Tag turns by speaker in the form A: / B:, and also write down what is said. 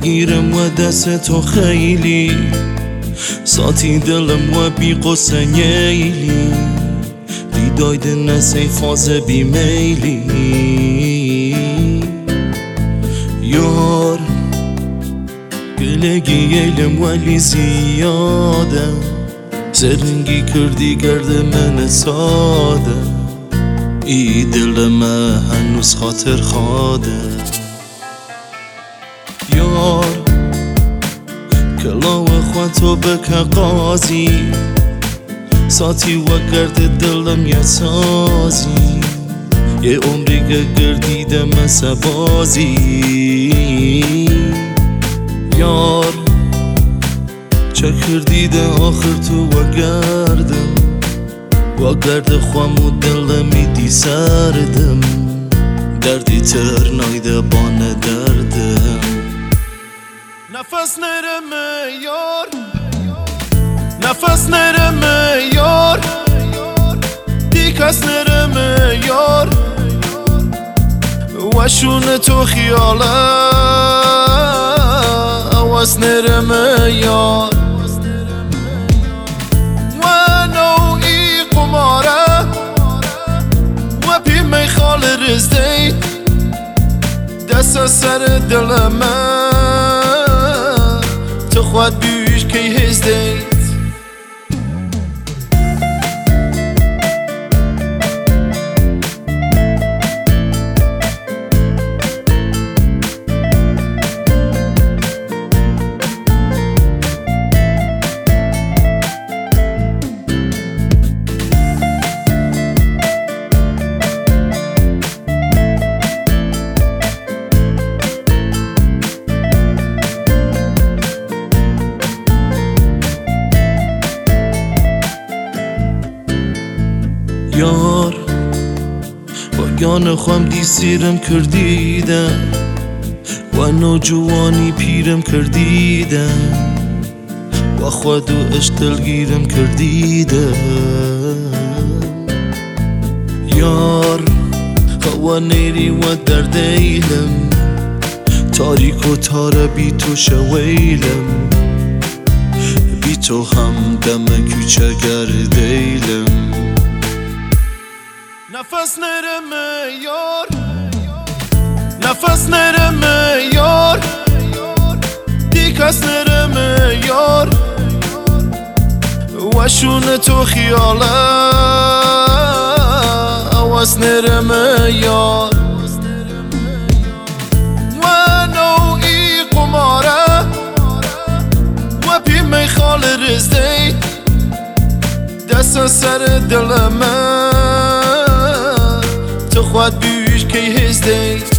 A: بگیرم و دست تو خیلی ساتی دلم و بی قصه نیلی دیداید نسی فاز بی میلی یار گلگی ایلم ولی زیاده سرنگی کردی گرد من ساده ای دلم هنوز خاطر خواده یار کلاو خواتو بکه قاضی ساتی و گرد دلم یه سازی یه عمری که گردیدم سبازی یار چه کردیده آخر تو و گرد خوام و دلمی دی سردم دردی تر نایده بانه دردم
B: نفس نرمه یار نفس نرمه یار دی کس نرمه یار وشون تو خیاله واس نرمه یار و نوعی قماره و پی میخال رزده دست سر دلمه تو خود بیش که هزده
A: یار با گان خوام دی سیرم کردیده و نوجوانی پیرم کردیده و خود و اشتلگیرم کردیده یار خوا نیری و دردیلم تاریک و تاره بی تو شویلم بی تو هم دم کوچه گردیلم
B: نفس نرمه یار نفس نرمه یار دی کس نرمه یار وشون تو خیاله واس نرمه یار و نوعی قماره و پی میخال رزده دست سر دلمه تو خود بیش که هزده